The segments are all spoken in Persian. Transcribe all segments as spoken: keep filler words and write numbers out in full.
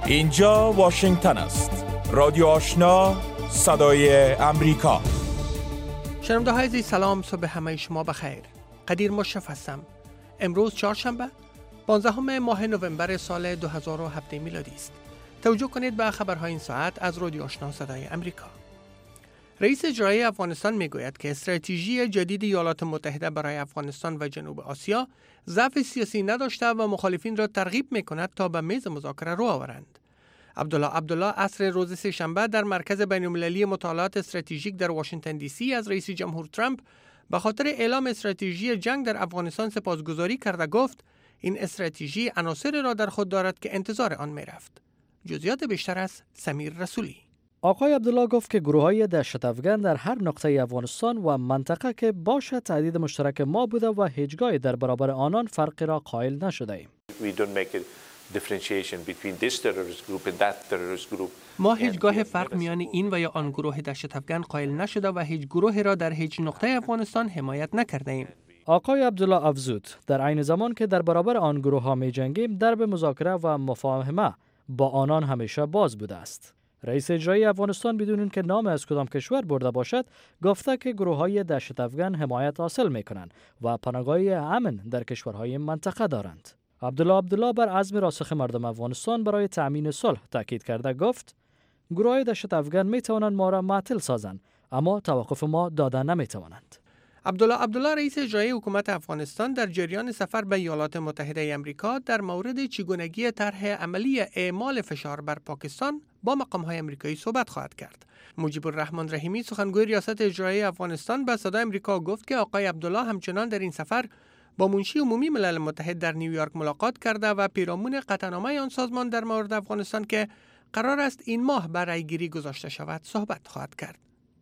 اینجا واشنگتن است. رادیو آشنا، صدای امریکا. شنونده های عزیز، سلام، صبح همه شما بخیر. قدیر مشرف هستم. امروز چهارشنبه پانزدهم ماه نوامبر سال دو هزار و هفده میلادی است. توجه کنید به خبرهای این ساعت از رادیو آشنا صدای امریکا. رئیس اجرایی افغانستان میگوید که استراتژی جدید ایالات متحده برای افغانستان و جنوب آسیا ضعف سیاسی نداشته و مخالفین را ترغیب میکند تا به میز مذاکره رو آورند. عبدالله عبدالله عصر روز سه‌شنبه در مرکز بین‌المللی مطالعات استراتژیک در واشنگتن دی سی از رئیس جمهور ترامپ به خاطر اعلام استراتژی جنگ در افغانستان سپاسگزاری کرده گفت این استراتژی عناصری را در خود دارد که انتظار آن میرفت. جزئیات بیشتر از سمیر رسولی. آقای عبدالله گفت که گروه‌های دهشت افغان در هر نقطه افغانستان و منطقه که باشه تهدید مشترک ما بوده و هیچگاه در برابر آنان فرقی را قائل نشده ایم. ما هیچگاه فرق میان این و یا آن گروه دهشت افغان قائل نشده و هیچ گروهی را در هیچ نقطه افغانستان حمایت نکرده ایم. آقای عبدالله افزود در عین زمان که در برابر آن گروه ها می جنگیم، درب مذاکره و مفاهمه با آنان همیشه باز بوده است. رئیس اجرایی افغانستان بدون اینکه نام از کدام کشور برده باشد گفته که گروه‌های دهشت افغان حمایت حاصل می‌کنند و پناهگاهی امن در کشورهای منطقه دارند. عبدالله عبدالله بر عزم راسخ مردم افغانستان برای تأمین صلح تاکید کرده گفت گروه‌های دهشت افغان می‌توانند ما را معطل سازند، اما توقف ما دادن نمی‌توانند. عبدالله عبدالله رئیس اجرایی حکومت افغانستان در جریان سفر به ایالات متحده آمریکا در مورد چگونگی طرح عملی اعمال فشار بر پاکستان با مقام‌های آمریکایی صحبت خواهد کرد. مجیب الرحمن رحیمی سخنگوی ریاست اجرایی افغانستان به صدای آمریکا گفت که آقای عبدالله همچنان در این سفر با منشی عمومی ملل متحد در نیویورک ملاقات کرده و پیرامون قطعنامه آن سازمان در مورد افغانستان که قرار است این ماه بر رأی‌گیری گذاشته شود صحبت خواهد کرد.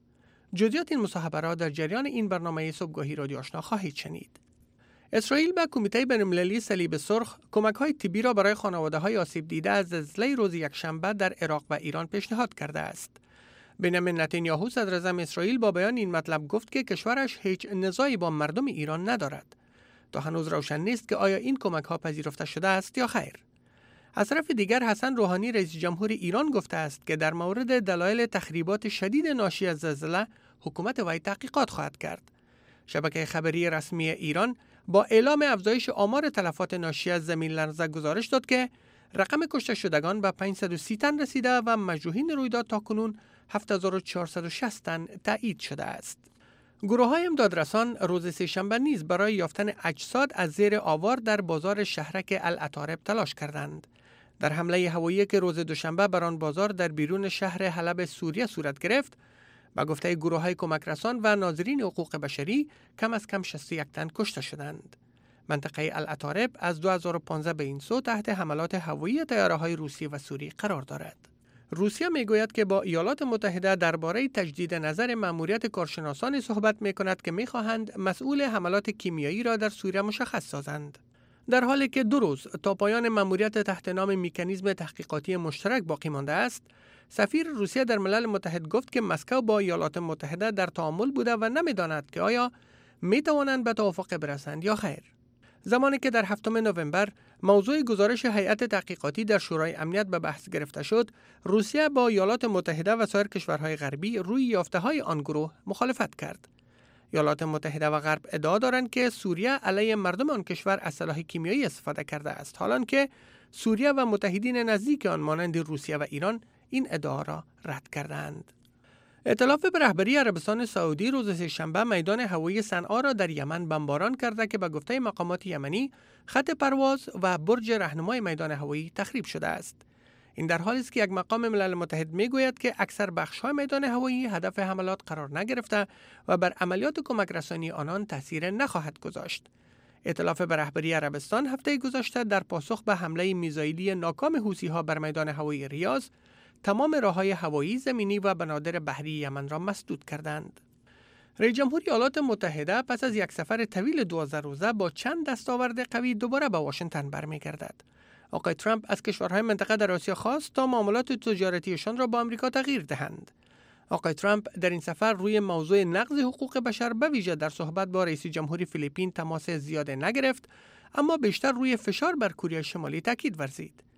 جزئیات این مصاحبه را در جریان این برنامه صبحگاهی رادیو آشنا خواهید شنید. اسرائیل به کمیته بین‌المللی صلیب سرخ کمک‌های طبی را برای خانواده‌های آسیب دیده از زلزله روز یکشنبه در عراق و ایران پیشنهاد کرده است. بنیامین نتانیاهو صدر اعظم اسرائیل با بیان این مطلب گفت که کشورش هیچ نزاعی با مردم ایران ندارد. تا هنوز روشن نیست که آیا این کمک‌ها پذیرفته شده است یا خیر. از طرف دیگر حسن روحانی رئیس جمهور ایران گفته است که در مورد دلایل تخریبات شدید ناشی از زلزله حکومت وی تحقیقات خواهد کرد. شبکه خبری رسمی ایران با اعلام افزایش آمار تلفات ناشی از زمین لرزه گزارش داد که رقم کشته شدگان به پانصد و سی تن رسیده و مجروحین رویداد تاکنون هفت هزار و چهارصد و شصت تن تایید شده است. گروه‌های امدادرسان روز سه‌شنبه نیز برای یافتن اجساد از زیر آوار در بازار شهرک العطارب تلاش کردند. در حمله هوایی که روز دوشنبه بر آن بازار در بیرون شهر حلب سوریه صورت گرفت، با گفته گروه‌های کمک رسان و ناظرین حقوق بشری کم از کم شصت و یک تن کشته شدند. منطقه العطارب از دو هزار و پانزده به این سو تحت حملات هوایی طیاره‌های روسی و سوری قرار دارد. روسیه میگوید که با ایالات متحده درباره تجدید نظر مأموریت کارشناسان صحبت می‌کند که می‌خواهند مسئول حملات کیمیایی را در سوریه مشخص سازند. در حالی که دو روز تا پایان مأموریت تحت نام مکانیزم تحقیقاتی مشترک باقی مانده است، سفیر روسیه در ملل متحد گفت که مسکو با ایالات متحده در تعامل بوده و نمی‌داند که آیا می‌توانند به توافق برسند یا خیر. زمانی که در هفتم نوامبر موضوع گزارش هیئت تحقیقاتی در شورای امنیت به بحث گرفته شد، روسیه با ایالات متحده و سایر کشورهای غربی روی یافته‌های آن گروه مخالفت کرد. ایالات متحده و غرب ادعا دارند که سوریه علیه مردم آن کشور از سلاح کیمیایی استفاده کرده است، حالانکه سوریه و متحدین نزدیک آن مانند روسیه و ایران این ادعا را رد کردند. ائتلاف به رهبری عربستان سعودی روز سه‌شنبه میدان هوایی صنعا را در یمن بمباران کرده که به گفته مقامات یمنی خط پرواز و برج راهنمای میدان هوایی تخریب شده است. این در حالی است که یک مقام ملل متحد میگوید که اکثر بخش‌های میدان هوایی هدف حملات قرار نگرفته و بر عملیات کمک رسانی آنان تاثیر نخواهد گذاشت. ائتلاف به رهبری عربستان هفته گذشته در پاسخ به حمله میزایلی ناکام حوثی‌ها بر میدان هوایی ریاض تمام راه‌های هوایی، زمینی و بنادر بحری یمن را مسدود کردند. رئیس جمهور ایالات متحده پس از یک سفر طویل دوازده روزه با چند دستاورد قوی دوباره به واشنگتن برمیگردد. آقای ترامپ از کشورهای منطقه در آسیا خواست تا معاملات تجارتیشان را با آمریکا تغییر دهند. آقای ترامپ در این سفر روی موضوع نقض حقوق بشر به ویژه در صحبت با رئیس جمهوری فیلیپین تماس زیاد نگرفت، اما بیشتر روی فشار بر کره شمالی تاکید ورزید.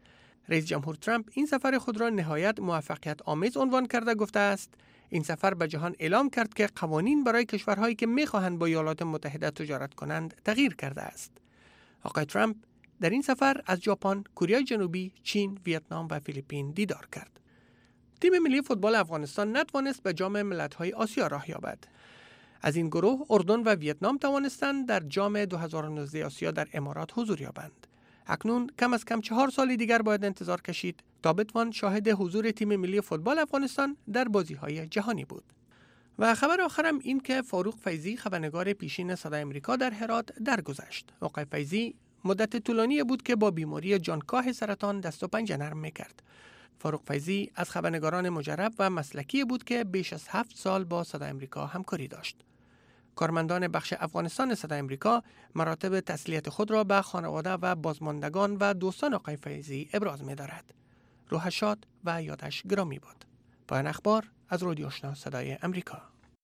رئیس جمهور ترامپ این سفر خود را نهایت موفقیت آمیز عنوان کرده گفته است این سفر به جهان اعلام کرد که قوانین برای کشورهایی که می‌خواهند با ایالات متحده تجارت کنند تغییر کرده است. آقای ترامپ در این سفر از ژاپن، کره جنوبی، چین، ویتنام و فیلیپین دیدار کرد. تیم ملی فوتبال افغانستان نتوانست به جام ملت‌های آسیا راه یابد. از این گروه اردن و ویتنام توانستند در جام دو هزار و نوزده آسیا در امارات حضور یابند. اکنون کم از کم چهار سال دیگر باید انتظار کشید تا بتوان شاهد حضور تیم ملی فوتبال افغانستان در بازی‌های جهانی بود. و خبر آخرم این که فاروق فیضی خبرنگار پیشین صدای آمریکا در هرات درگذشت. آقای فیضی مدت طولانی بود که با بیماری جانکاه سرطان دست و پنجه نرم می‌کرد. فاروق فیضی از خبرنگاران مجرب و مسلکی بود که بیش از هفت سال با صدای آمریکا همکاری داشت. کارمندان بخش افغانستان صدای آمریکا مراتب تسلیت خود را به خانواده و بازماندگان و دوستان آقای فیضی ابراز می‌دارد. روحش شاد و یادش گرامی باد. پایان اخبار از رادیو آشنا صدای آمریکا.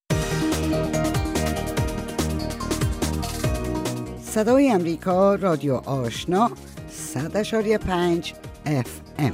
صدای آمریکا، رادیو آشنا، صد اشاری پنج اف ام.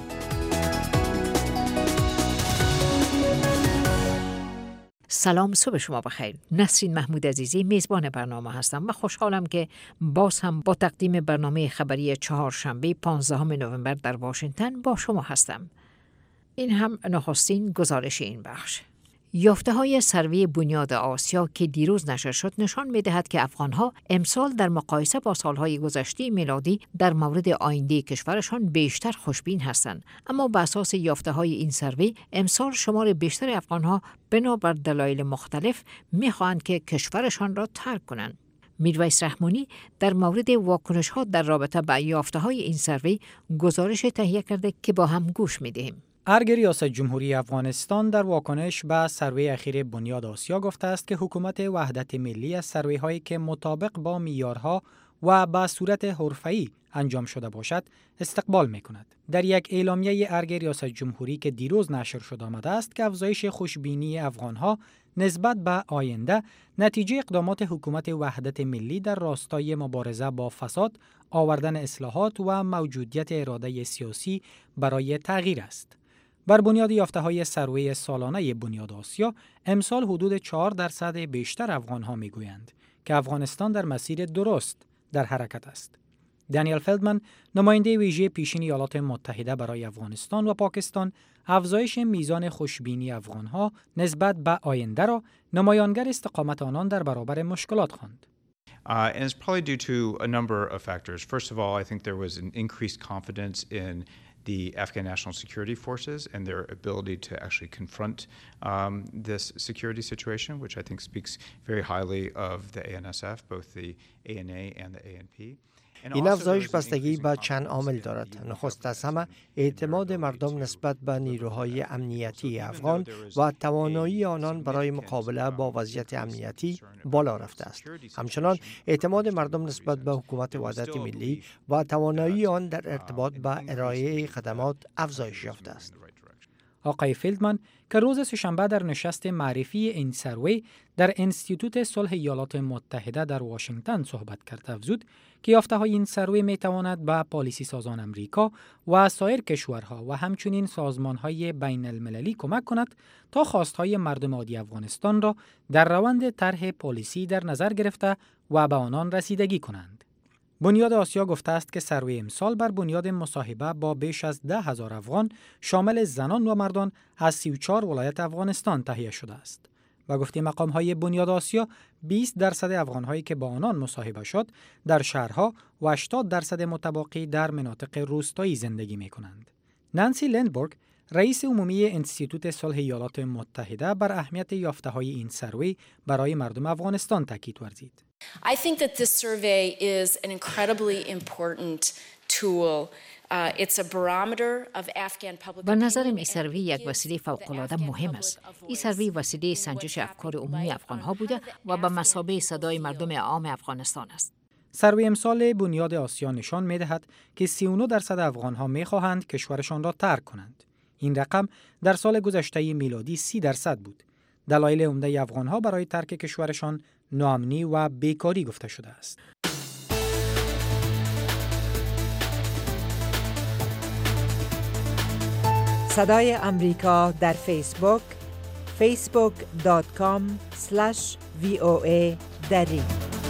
سلام، صبح شما بخیر. نسرین محمود عزیزی میزبان برنامه هستم و خوشحالم که باز هم با تقدیم برنامه خبری چهارشنبه پانزدهم نوامبر در واشنگتن با شما هستم. این هم نخستین گزارش این بخش. یافته های سروی بنیاد آسیا که دیروز نشر شد نشان می دهد که افغانها امسال در مقایسه با سالهای گذشته میلادی در مورد آینده کشورشان بیشتر خوشبین هستند. اما بر اساس یافته های این سروی امسال شمار بیشتر افغانها بنابر دلایل مختلف می خواهند که کشورشان را ترک کنند. میرویس رحمانی در مورد واکنش ها در رابطه با یافته های این سروی گزارش تهیه کرده که با هم گوش می دهیم. ارگ ریاست جمهوری افغانستان در واکنش به سروی اخیر بنیاد آسیا گفته است که حکومت وحدت ملی از سروی هایی که مطابق با معیارها و به صورت حرفه‌ای انجام شده باشد استقبال می کند. در یک اعلامیه ارگ ریاست جمهوری که دیروز نشر شده آمده است که افزایش خوشبینی افغانها نسبت به آینده نتیجه اقدامات حکومت وحدت ملی در راستای مبارزه با فساد، آوردن اصلاحات و موجودیت اراده سیاسی برای تغییر است. بر بنیاد یافته‌های سروی سالانه بنیاد آسیا، امسال حدود چهار درصد بیشتر افغان‌ها می‌گویند که افغانستان در مسیر درست در حرکت است. دانیل فلدمن، نماینده ویژه پیشین ایالات متحده برای افغانستان و پاکستان، افزایش میزان خوشبینی افغان‌ها نسبت به آینده را نمایانگر استقامت آنان در برابر مشکلات خواند. Uh, and it's probably due to a number of factors. First of all, I think there was an increased confidence in the Afghan National Security Forces and their ability to actually confront um, this security situation, which I think speaks very highly of the A N S F, both the A N A and the A N P. این افزایش بستگی به چند عامل دارد. نخست از همه اعتماد مردم نسبت به نیروهای امنیتی افغان و توانایی آنان برای مقابله با وضعیت امنیتی بالا رفته است. همچنان اعتماد مردم نسبت به حکومت وحدت ملی و توانایی آن در ارتباط با ارائه خدمات افزایش یافته است. آقای فیلدمن که روز سه‌شنبه در نشست معرفی این سروی در انستیتوت صلح ایالات متحده در واشنگتن صحبت کرد، افزود که یافته‌های این سروی می‌تواند به پالیسی سازان امریکا و سایر کشورها و همچنین سازمان‌های بین المللی کمک کند تا خواست‌های مردم عادی افغانستان را در روند طرح پالیسی در نظر گرفته و به آنان رسیدگی کنند. بنیاد آسیا گفته است که سروی امسال بر بنیاد مصاحبه با بیش از ده هزار افغان شامل زنان و مردان از سی و چهار ولایت افغانستان تهیه شده است و گفته مقام‌های بنیاد آسیا بیست درصد افغان‌هایی که با آنان مصاحبه شد در شهرها و هشتاد درصد متبقی در مناطق روستایی زندگی می‌کنند. نانسی لندبورگ، رئیس عمومی انستیتوت صلح ایالات متحده، بر اهمیت یافته‌های این سروی برای مردم افغانستان تاکید ورزید. I think that this survey is an incredibly important tool. Uh, it's a barometer of Afghan public opinion. به نظرم این سروی یک وسیله فوق‌العاده مهم است. این سروی وسیله سنجش افکار عمومی افغان‌ها بوده و به مثابه صدای مردم عام افغانستان است. سروی امسال بنیاد آسیا نشان می‌دهد که سی و نه درصد افغان‌ها می‌خواهند کشورشان را ترک کنند. این رقم در سال گذشته میلادی سی درصد بود. دلایل عمده افغان‌ها برای ترک کشورشان ناامنی و بیکاری گفته شده است. صدای امریکا در فیسبوک فیسبوک دات کام اسلش وی او ای دری.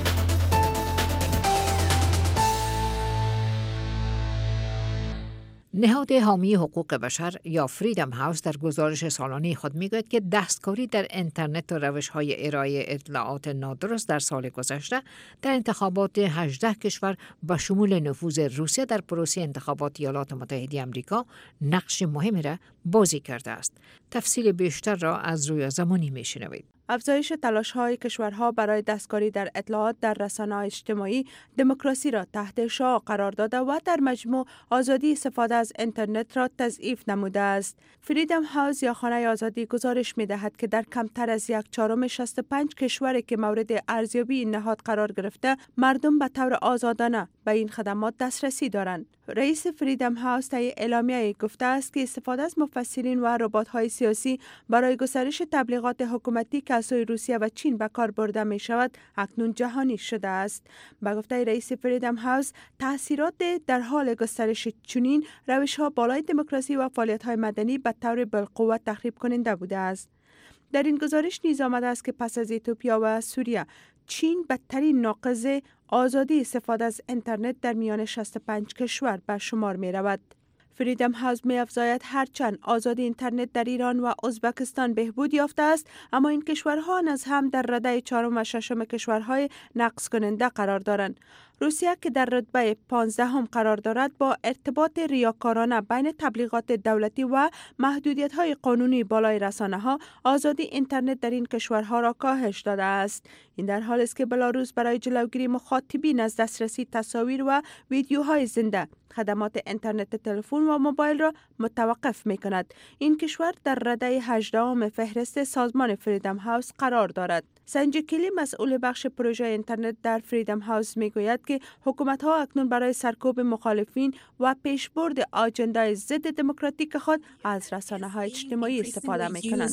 نهاد حامی حقوق بشر یا فریدم هاوس در گزارش سالانه خود میگوید که دستکاری در اینترنت و روش‌های ارائه اطلاعات نادرست در سال گذشته در انتخابات هجده کشور با شمول نفوذ روسیه در پروسه انتخابات ایالات متحده آمریکا نقش مهمی را بازی کرده است. تفصیل بیشتر را از روی زمانی میشنوید. افزایش تلاش‌های کشورها برای دستکاری در اطلاعات در رسانه‌های اجتماعی دموکراسی را تحت شعاع قرار داده و در مجموع آزادی استفاده از اینترنت را تضعیف نموده است. فریدم هاوس یا خانه آزادی گزارش می‌دهد که در کمتر از یک چهارم شصت و پنج کشوری که مورد ارزیابی این نهاد قرار گرفته، مردم به طور آزادانه به این خدمات دسترسی دارند. رئیس فریدم هاوس طی اعلامیه گفته است که استفاده از مفسرین و ربات‌های سیاسی برای گسترش تبلیغات حکومتی که از سوی روسیه و چین به کار برده می شود اکنون جهانی شده است. به گفته رئیس فریدم هاوس، تاثیرات در حال گسترش چنین روش‌ها بالای دموکراسی و فعالیت‌های مدنی به طور بالقوه تخریب کننده بوده است. در این گزارش نیز آمده است که پس از اتیوپیا و سوریه، چین بدترین ناقض آزادی استفاده از اینترنت در میان شصت و پنج کشور به شمار می رود. فریدم هاوس می افزاید هرچند آزادی اینترنت در ایران و ازبکستان بهبود یافته است، اما این کشورها نیز هم در رده چهارم و ششم کشورهای نقص کننده قرار دارند. روسیه که در رتبه پانزدهم قرار دارد با ارتباط ریاکارانه بین تبلیغات دولتی و محدودیت‌های قانونی بالای رسانه‌ها، آزادی اینترنت در این کشورها را کاهش داده است. این در حالی است که بلاروس برای جلوگیری مخاطبین از دسترسی تصاویر و ویدیوهای زنده، خدمات اینترنت تلفن و موبایل را متوقف می‌کند. این کشور در رده هجدهم فهرست سازمان فریدم هاوس قرار دارد. سنجی کلی مسئول بخش پروژه اینترنت در فریدم هاوس میگوید که حکومت‌ها اکنون برای سرکوب مخالفین و پیشبرد آجندای ضد دموکراتیک خود از رسانه‌های اجتماعی استفاده می‌کنند.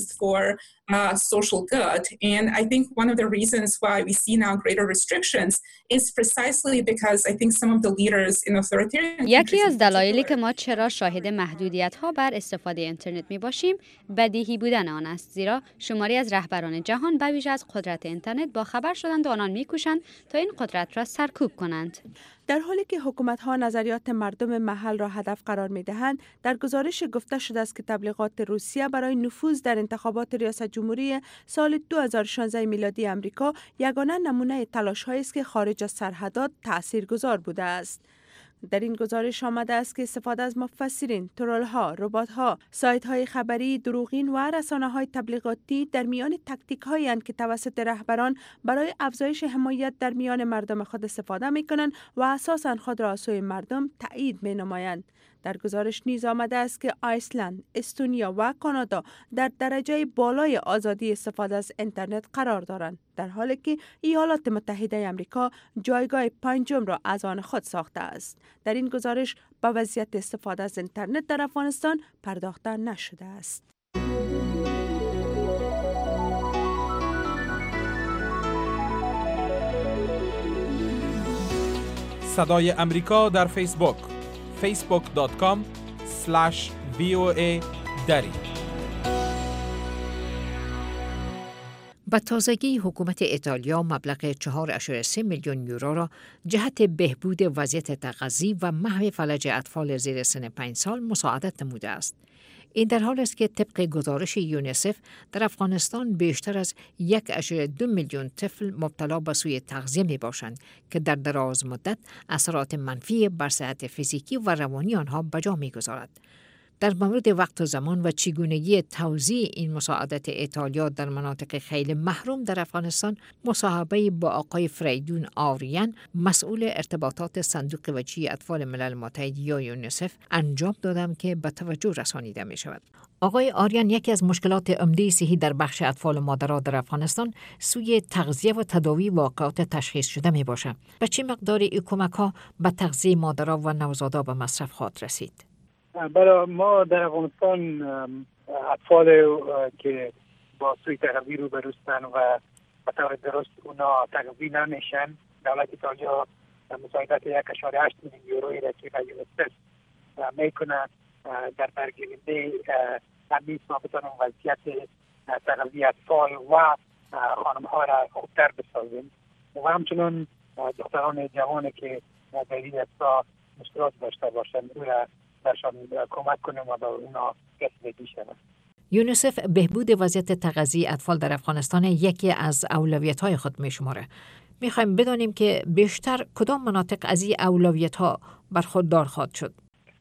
Uh, social good. And I think one of the reasons why we see now greater restrictions is precisely because I think some of the leaders in authoritarian یکی از دلایلی که ما چرا شاهد محدودیت‌ها بر استفاده اینترنت می‌باشیم بدیهی بودن آن است، زیرا شماری از رهبران جهان به ویژه از قدرت اینترنت با خبر شدند و آنان می‌کوشند تا این قدرت را سرکوب کنند. در حالی که حکومت‌ها نظریات مردم محل را هدف قرار می‌دهند، در گزارش گفته شده است که تبلیغات روسیه برای نفوذ در انتخابات ریاست جمهوری سال دو هزار و شانزده میلادی آمریکا یگانه نمونه تلاش‌هایی است که خارج از سرحدات تاثیرگذار بوده است. در این گزارش آمده است که استفاده از مفسرین، ترول‌ها، ربات‌ها، سایت‌های خبری دروغین و رسانه‌های تبلیغاتی در میان تاکتیک‌هایی اند که توسط رهبران برای افزایش حمایت در میان مردم خود استفاده می‌کنند و اساساً خود را از سوی مردم تایید می‌نمایند. در گزارش نیز آمده است که ایسلند، استونیا و کانادا در درجه بالای آزادی استفاده از اینترنت قرار دارند، در حالی که ایالات متحده آمریکا جایگاه پنجم را از آن خود ساخته است. در این گزارش به وضعیت استفاده از اینترنت در افغانستان پرداخته نشده است. صدای امریکا در فیسبوک فیسبوک دات کام اسلش وی او ای دری. به تازگی حکومت ایتالیا مبلغ چهار ممیز سه میلیون یورو را جهت بهبود وضعیت تغذیه و محو فلج اطفال زیر سن پنج سال مساعدت نموده است. این در حال است که طبق گزارش یونیسف در افغانستان بیشتر از یک ممیز دو میلیون طفل مبتلا به سوء تغذیه می باشند که در دراز مدت اثرات منفی بر صحت فیزیکی و روانی آنها به جا می گذارد. در مورد وقت و زمان و چگونگی توزیع این مساعدت ایتالیا در مناطق خیلی محروم در افغانستان مصاحبه با آقای فریدون آریان، مسئول ارتباطات صندوق وجهی اطفال ملل متحد یا یونیسف انجام دادم که به توجه رسانیده می شود. آقای آریان، یکی از مشکلات عمده صحی در بخش اطفال و مادرها در افغانستان سوی تغذیه و تداوی واقعات تشخیص شده می باشد. به چه مقدار این کمک ها به تغذیه مادرها و نوزادها به مصرف خواهد رسید؟ برای ما در افغانستان اطفال که با سوء تغذیه رو برستن و به طور درست اونا تغذیه نمیشن، دولت ایتالیا مساعدت یک ممیز هشت میلیون یورویی را که به یونیسف میکنه در برگیرنده تمیز ما بتانیم وضعیت تغذیه اطفال و خانم ها را خوبتر بسازیم و همچنان دختران جوان که در این اصلا مشکلات داشته باشند او را برشان کمک کنیم و به اونا رسیدگی شود. یونیسف بهبود وضعیت تغذیه اطفال در افغانستان یکی از اولویت‌های خود می‌شماره. می‌خوایم بدانیم که بیشتر کدام مناطق از این اولویت‌ها برخوردار خواهد شد.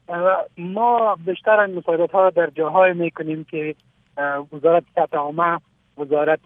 ما بیشتر مساعدت‌ها در جاهای می‌کنیم که وزارت صحت عامه، وزارت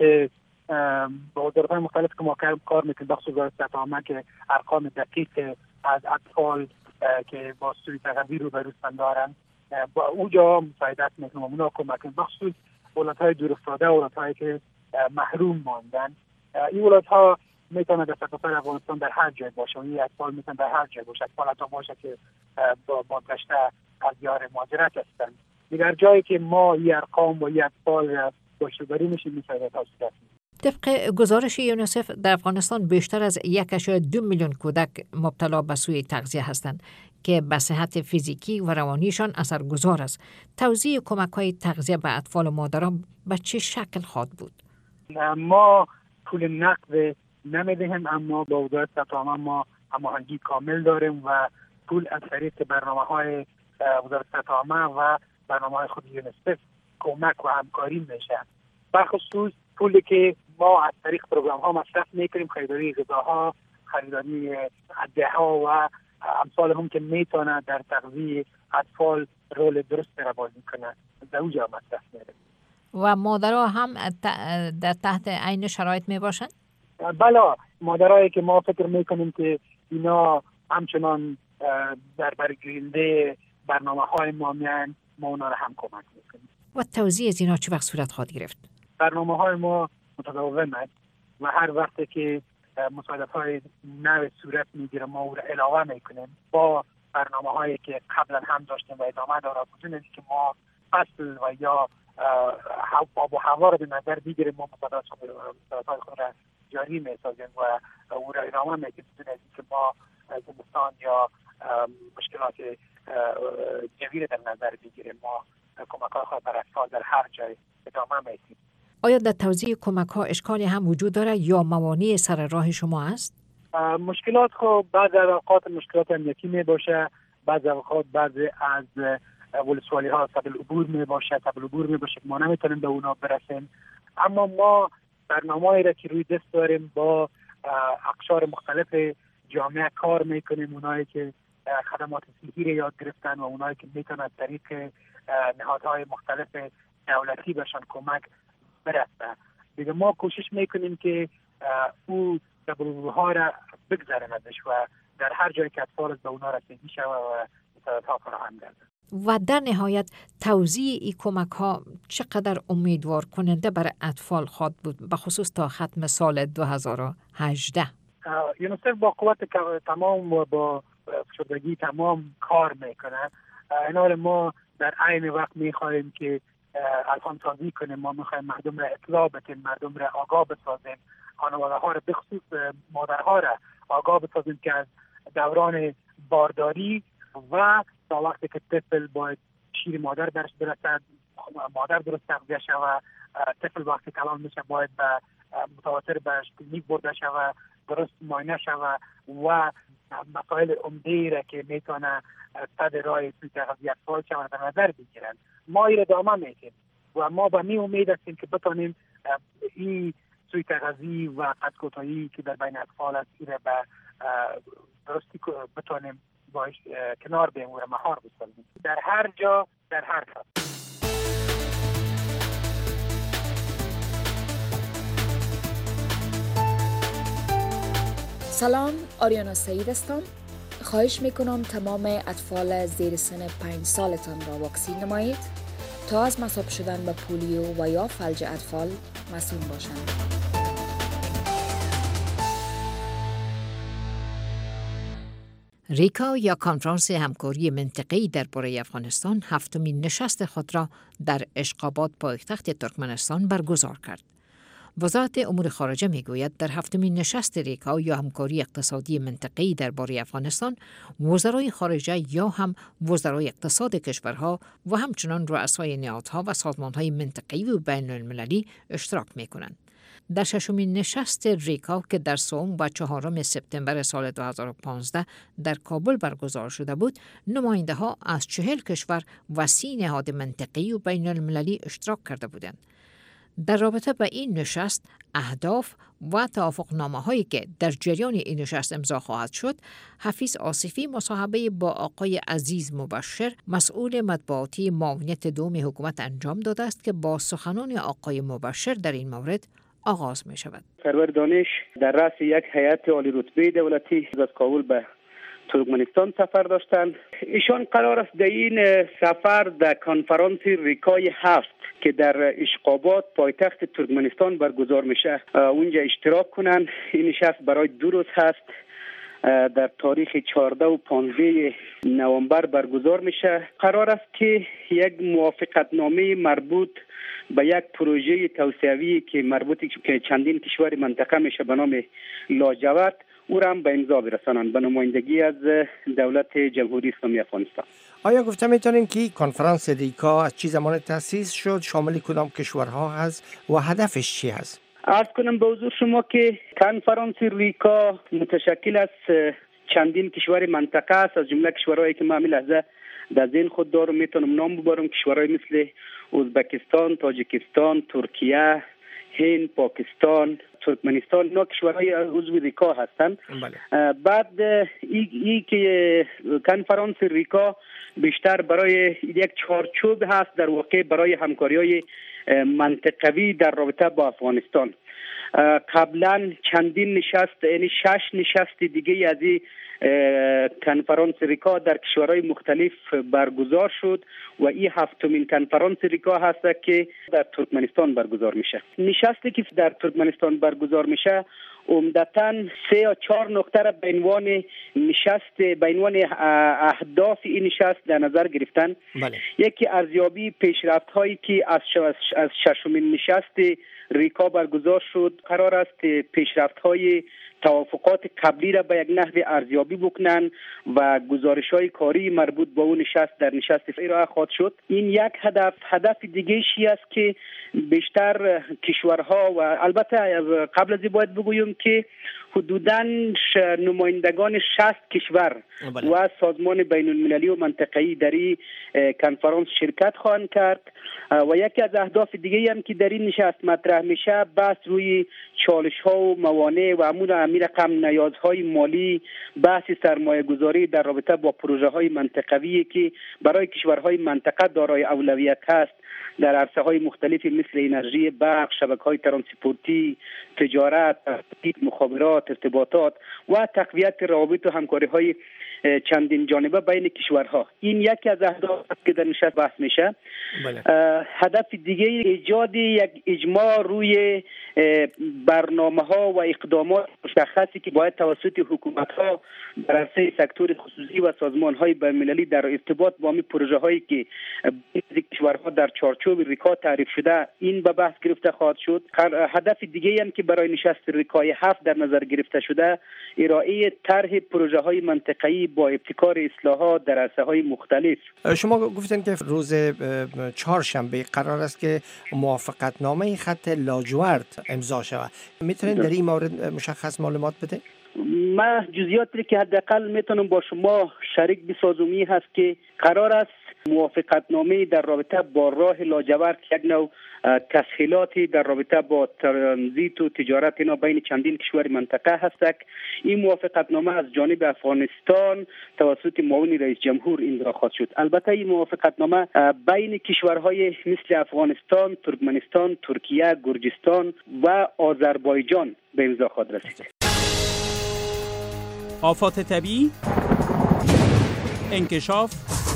با وزارت‌های مختلف که ما کار می‌کنیم، بخش وزارت صحت عامه که ارقام دقیق از اطفال که با سوء تغذیه رو بروستن دارن با اوجا مساعدت میکنم و اونا کمک کنم، بخصوص ولادهای دور افتاده، ولادهایی که محروم ماندن. این ولادها میتونه در سرتاسر افغانستان در هر جای باشه و این اطفال میتونه در هر جای باشه، اطفال حتی باشه که با بازگشته از دیار مهاجرت هستن. دیگر جایی که ما این ارقام و این اطفال باشوبری میشیم مساعدت ها صورت میگیره. طبق گزارش یونیسف در افغانستان بیشتر از یک ممیز دو میلیون کودک مبتلا به سوء تغذیه هستند که به صحت فیزیکی و روانیشان اثرگذار است. توزیع کمک‌های تغذیه به اطفال و مادران به چه شکل خواهد بود؟ ما پول نقد نمیدهیم، اما با وزارت صحت عامه ما هماهنگی کامل داریم و پول از طریق برنامه‌های وزارت صحت عامه و برنامه‌های خود یونیسف کمک و همکاری میشه. بخصوص پولی که ما از طریق پروگرام ها مصرف میکنیم، خریداری غذاها، خریداری ادویه ها و امثال هم که میتونه در تغذیه اطفال رول درست را بازی کنه، در اونجا مصرف میکنیم. و مادرها هم در تحت عین شرایط میباشند؟ بله، مادرایی که ما فکر میکنیم که اینا همچنان در برگیرنده برنامه های ما میان، ما اونا را هم کمک میکنیم. و توزیع از اینا چه وقت صورت خواهد گرفت؟ برنامه های ما متداوم است و هر وقت که مساعدت های نو صورت میگیره ما او را علاوه میکنیم با برنامه هایی که قبلا هم داشتیم و ادامه داره، بدون اینکه ما فصل و یا آب و هوا را به نظر بگیریم. ما مساعدت های خود را جاری میسازیم و او را ادامه میکنیم بدون اینکه ما زمستان یا مشکلات جوی در نظر بگیریم. ما کمک های خود بر اطفال در هر جای ادامه میدیم. آیا در توزیع کمک ها اشکالی هم وجود داره یا موانع سر راه شما است؟ مشکلات خب بعض اوقات مشکلات امنیتی می باشه، بعض اوقات بعضی از ولسوالی ها سبیل عبور می باشه، سبیل عبور می باشه که ما نمیتونیم به اونا برسیم. اما ما برنامه‌ای را که روی دست داریم با اقشار مختلف جامعه کار میکنیم، اونایی که خدمات صحی را یاد گرفتن و اونایی که میتونن از طریق نهادهای مختلف دولتی بهشان کمک برسه. دیگه ما کوشش میکنیم که او دبلوها را بگذارن ازش و در هر جایی که اطفال به اونا رسیدگی شود و مساعدت‌ها فراهم گردد. و در نهایت توزیع این کمک ها چقدر امیدوار کننده برای اطفال خواهد بود، به خصوص تا ختم سال دو هزار و هجده؟ یونیسف با قوت تمام و با فشردگی تمام کار میکنه. این حال ما در عین وقت میخواهیم که الهام سازی کنیم. ما میخوایم مردم را اطلاع بدیم، مردم را آگاه بسازیم، خانواده ها را بخصوص مادرها را آگاه بسازیم که از دوران بارداری و تا وقتی که طفل باید شیر مادر برش برسد، مادر درست تغذیه شود، طفل وقتی کلان میشه باید به متواتر برش کلینیک برده شود، درست معاینه شود و مسائل عمده را که میتونه صد راه سوء تغذیه اطفال شود در نظر بگیرن. ما این را ادامه میدیم و ما به می امید هستیم که بتانیم این سوء تغذیه و قدکوتایی که در بین اطفال است این را به درستی بتانیم باش کنار بیم و مهار بسازیم در هر جا، در هر فصل. سلام، آریانا سعید هستم. خواهش میکنم تمام اطفال زیر سن پنج سالتان را واکسین نمایید تا از مصاب شدن به پولیو و یا فلج اطفال مسئول باشند. ریکا یا کنفرانس همکاری منطقه‌ای درباره افغانستان هفتمین نشست خود را در اشقاباد پایتخت ترکمنستان برگزار کرد. وزارت امور خارجه میگوید در هفتمین نشست ریکا یا همکاری اقتصادی منطقه‌ای درباره افغانستان، وزرای خارجه یا هم وزرای اقتصاد کشورها و همچنان رؤسای نهادها و سازمان‌های منطقه‌ای و بین‌المللی اشتراک می‌کنند. در ششمین نشست ریکا که در سوم و چهارم سپتامبر سال دو هزار و پانزده در کابل برگزار شده بود، نماینده ها از چهل کشور و سی نهاد منطقه‌ای و بین المللی اشتراک کرده بودند. در رابطه با این نشست، اهداف و توافقنامه هایی که در جریان این نشست امضا خواهد شد، حفیظ آصفی مصاحبه با آقای عزیز مبشر مسئول مطبوعاتی معاونیت دوم حکومت انجام داده است که با سخنان آقای مبشر در این مورد آغاز می شود. سرور دانش در رأس یک هیئت عالی رتبه دولتی از کابل به ترکمنستان سفر داشتند. ایشان قرار است در این سفر در کنفرانس ریکای هفت که در اشقابات پایتخت ترکمنستان برگزار میشه اونجا اشتراک کنند. این نشست برای دو روز هست، در تاریخ چهارده و پانزده نوامبر برگزار میشه. قرار است که یک موافقتنامه مربوط به یک پروژه توسعوی که مربوط که چندین کشور منطقه میشه به نام لاجورد او را هم به امضا برسانند به نمایندگی از دولت جمهوری اسلامی افغانستان. آیا گفته میتونین که کنفرانس ریکا از چه زمان تأسیس شد، شامل کدام کشورها هست و هدفش چی هست؟ عرض کنم به حضور شما که کنفرانس ریکا متشکل از چندین کشور منطقه است، از جمله کشورهایی که ما لحظه در ذهن خود دارم میتونم نام ببرم. کشورهای مثل ازبکستان، تاجیکستان، ترکیه، هند، پاکستان، ترکمنستان، اینا کشورهای عضو ریکا هستند. بعد ای, ای که کنفرانس ریکا بیشتر برای یک چارچوب هست در واقع برای همکاری‌های منطقوی در رابطه با افغانستان. قبلا چندین نشست، یعنی شش نشست دیگه از این کنفرانس ریکا در کشورهای مختلف برگزار شد و این هفتمین کنفرانس ریکا هست که در ترکمنستان برگزار میشه. نشستی که در ترکمنستان برگزار میشه عمدتاً سه یا چهار نکته را به عنوان نشست به عنوان اهداف این نشست در نظر گرفتن. بله. یکی ارزیابی پیشرفت هایی که از از ششمین نشست ریکا برگزار شد. قرار است پیشرفت های توافقات قبلی را به یک نحو ارزیابی بکنن و گزارش های کاری مربوط به اون نشست در نشست ارائه خواهد شد. این یک هدف. هدف دیگه شی است که بیشتر کشورها و البته قبل از این باید بگویم که حدوداً نمایندگان شصت کشور بله. و سازمان بین المللی و منطقه‌ای در این کنفرانس شرکت خواهند کرد و یکی از اهداف دیگه هم که در این نشست مطرح میشه بحث روی چالش ها و موانع و امور امیر رقم نیازهای مالی، بحث سرمایه گذاری در رابطه با پروژه های منطقوی که برای کشورهای منطقه دارای اولویت هست در عرصه های مختلفی مثل انرژی، برق، شبکه های ترانسپورتی، تجارت، مخابرات، ارتباطات و تقویت روابط و همکاری های چندین جانبه بین کشورها. این یکی از اهداف است که در نشست بحث میشه. بله. هدف دیگه ایجاد یک اجماع روی برنامه ها و اقدامات مشخصی که باید توسط حکومت ها در عرصه سکتور خصوصی و سازمان های بین‌المللی در ارتباط با می پروژه هایی که کشورها در چارچوب ریکا تعریف شده این به بحث گرفته خواهد شد. هدف دیگه هم که برای نشست ریکای هفت در نظر گرفته شده ارائه طرح پروژه های منطقه‌ای با ابتکار اصلاحات در عرصه های مختلف. شما گفتن که روز چهارشنبه قرار است که موافقتنامه خط لاجورد امضا شود. میتونید در این مورد مشخص معلومات بده؟ ما جزئیاتی که حداقل میتونم با شما شریک بسازم هست که قرار است موافقتنامه در رابطه با راه لاجورد یک نوع تسهیلاتی در رابطه با ترانزیت و تجارت اینا بین چندین کشور منطقه هست. این موافقتنامه از جانب افغانستان توسط معاون رئیس جمهور امضا خواهد شد. البته این موافقتنامه بین کشورهای مثل افغانستان، ترکمنستان، ترکیه، گرجستان و آذربایجان به امضا خواهد رسید. آفات طبیعی، انکشاف،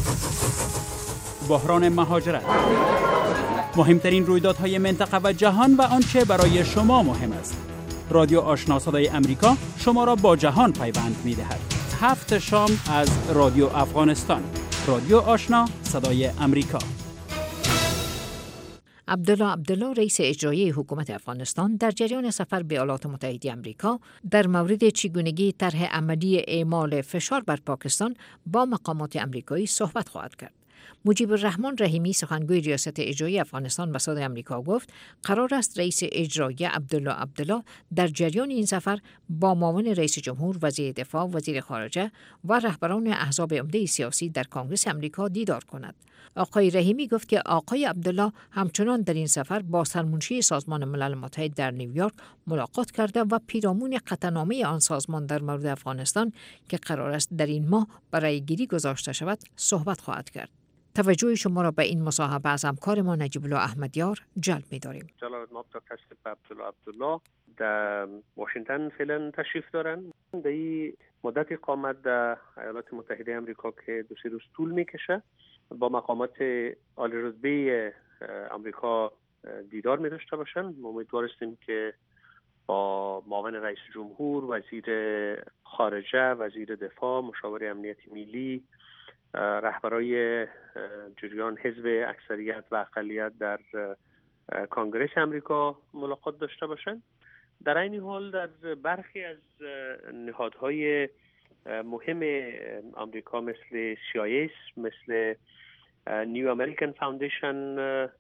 بحران مهاجرت، مهمترین رویدادهای منطقه و جهان و آنچه برای شما مهم است. رادیو آشنا صدای امریکا شما را با جهان پیوند می‌دهد. هفت شام از رادیو افغانستان. رادیو آشنا صدای امریکا. عبدالله عبدالله رئیس اجرایی حکومت افغانستان در جریان سفر به ایالات متحده آمریکا در مورد چگونگی طرح عملی اعمال فشار بر پاکستان با مقامات آمریکایی صحبت خواهد کرد. مجیب الرحمن رحیمی سخنگوی ریاست اجرایی افغانستان به صدای آمریکا گفت قرار است رئیس اجرایی عبدالله عبدالله در جریان این سفر با معاون رئیس جمهور، وزیر دفاع، وزیر خارجه و رهبران احزاب عمده سیاسی در کنگره آمریکا دیدار کند. آقای رحیمی گفت که آقای عبدالله همچنان در این سفر با سرمنشی سازمان ملل متحد در نیویورک ملاقات کرده و پیرامون قطعنامه آن سازمان در مورد افغانستان که قرار است در این ماه برای گیری گذاشته شود صحبت خواهد کرد. توجه شما را به این مصاحبه از همکار ما نجیب الله احمدیار جلب می‌داریم. جلال ما تا تشریف عبدالله عبدالله در واشنگتن فعلا تشریف دارن. در این مدت اقامت در ایالات متحده آمریکا که دو سه روز طول میکشه با مقامات عالی رتبه آمریکا دیدار می داشته باشن. ما امیدواریم که با معاون رئیس جمهور، وزیر خارجه، وزیر دفاع، مشاور امنیت ملی، رهبرای جریان حزب اکثریت و اقلیت در کنگره آمریکا ملاقات داشته باشند. در این حال در برخی از نهادهای مهم آمریکا مثل سی آی ایس، مثل نیو امریکن فاوندیشن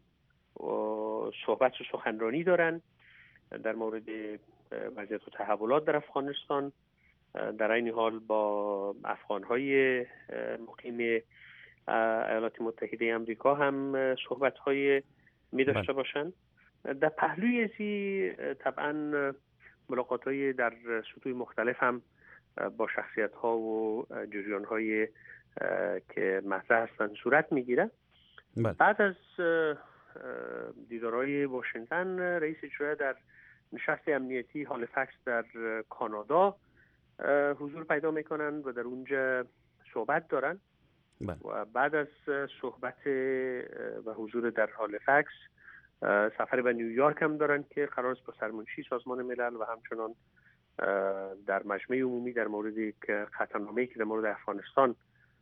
صحبت و سخنرانی دارند در مورد وضعیت و تحولات در افغانستان. در این حال با افغانهای مقیم ایالات متحده آمریکا هم صحبت‌های می داشته باشند. در پهلوی ازی طبعا ملاقات‌های در سطوح مختلف هم با شخصیت‌ها و جریان‌های که مطرح هستند صورت می‌گیره. بعد از دیدارهای واشنگتن، رئیس اجرایی در نشست امنیتی هالیفکس در کانادا حضور پیدا میکنن و در اونجا صحبت دارن. بله. و بعد از صحبت و حضور در هالیفکس سفر به نیویورک هم دارن که قرار است با سرمنشی سازمان ملل و همچنان در مجمع عمومی در مورد قطعنامه‌ای که در مورد افغانستان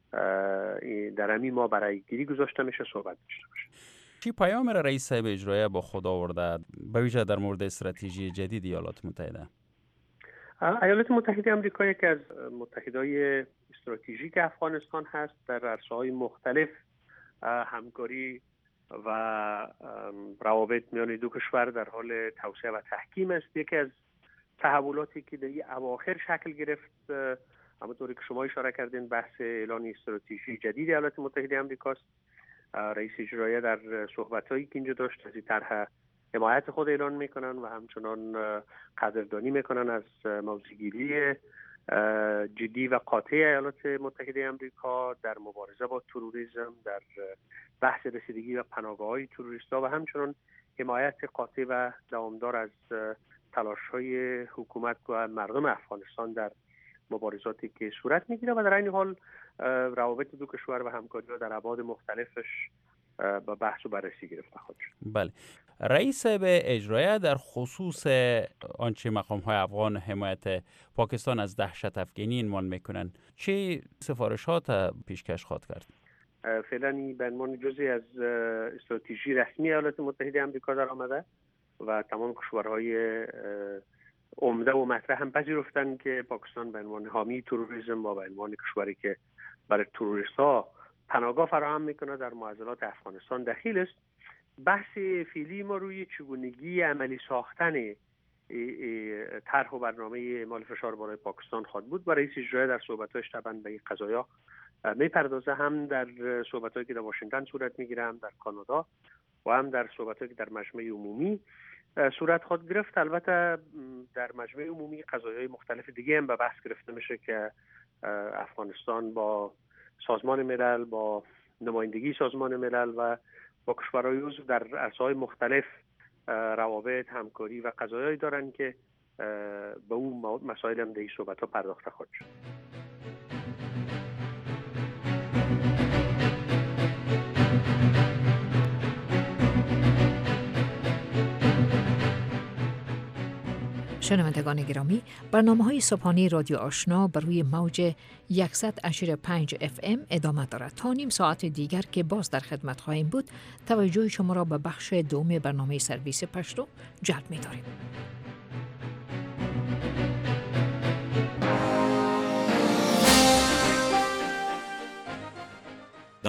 در همین ما برای گیری گذاشته میشه صحبت داشته باشه. چی پیام را رئیس صاحب اجرایی با خود آورده به ویژه در مورد استراتژی جدید ایالات متحده؟ ایالات متحده آمریکا یکی از متحدای استراتژیک افغانستان هست. در عرصه‌های مختلف همکاری و روابط میان دو کشور در حال توسعه و تحکیم است. یکی از تحولاتی که در این اواخر شکل گرفت، همونطوری که شما اشاره کردین، بحث اعلان استراتژی جدید ایالات متحده آمریکا است. رئیس اجرایی در صحبت‌هایی که اینجا داشت از این طرح حمایت خود اعلان میکنن و همچنان قدردانی میکنن از موضوعگیری جدی و قاطع ایالات متحده آمریکا در مبارزه با تروریسم، در بحث رسیدگی و پناهگاه‌های تروریست‌ها و همچنان حمایت قاطع و دوامدار از تلاش‌های حکومت و مردم افغانستان در مبارزاتی که صورت میگیره و در این حال روابط دو کشور و همکاری‌ها در ابعاد مختلفش با بحث و بررسی گرفته خواهد شد. بله. رئیس به اجرایی در خصوص آنچه مقام‌های افغان حمایت پاکستان از دهشت افکنی عنوان میکنن، چه سفارشات پیشکش خواهد کرد؟ فعلا این به عنوان جزئی از استراتژی رسمی ایالات متحده آمریکا در آمده و تمام کشورهای عمده و مطرح هم پذیرفتن که پاکستان به عنوان حامی تروریسم و به عنوان کشوری که برای تروریست‌ها پناهگاه فراهم میکنه در معضلات افغانستان دخیل است. بحث فعلی ما روی چگونگی عملی ساختن طرح و برنامه اعمال فشار برای پاکستان خواهد بود و رئیس اجرایی در صحبت‌هاش طبعا به این قضایا میپردازه، هم در صحبت‌هایی که در واشنگتن صورت میگیره، هم در کانادا و هم در صحبت‌هایی که در مجمع عمومی صورت خواهد گرفت. البته در مجمع عمومی قضایای مختلف دیگه هم به بحث گرفته میشه که افغانستان با سازمان ملل، با نمایندگی سازمان ملل و با کشورهای عضو در عرصه‌های مختلف روابط، همکاری و قضایایی دارن که به اون مسائل هم در این صحبت‌ها پرداخته خواهد شد. شنوندگان گرامی، برنامه‌های صبحانه رادیو آشنا بر روی موج صد و پنج اف ام ادامه دارد. تا نیم ساعت دیگر که باز در خدمت خواهیم بود، توجه شما را به بخش دوم برنامه سرویس پشتو جلب می‌داریم.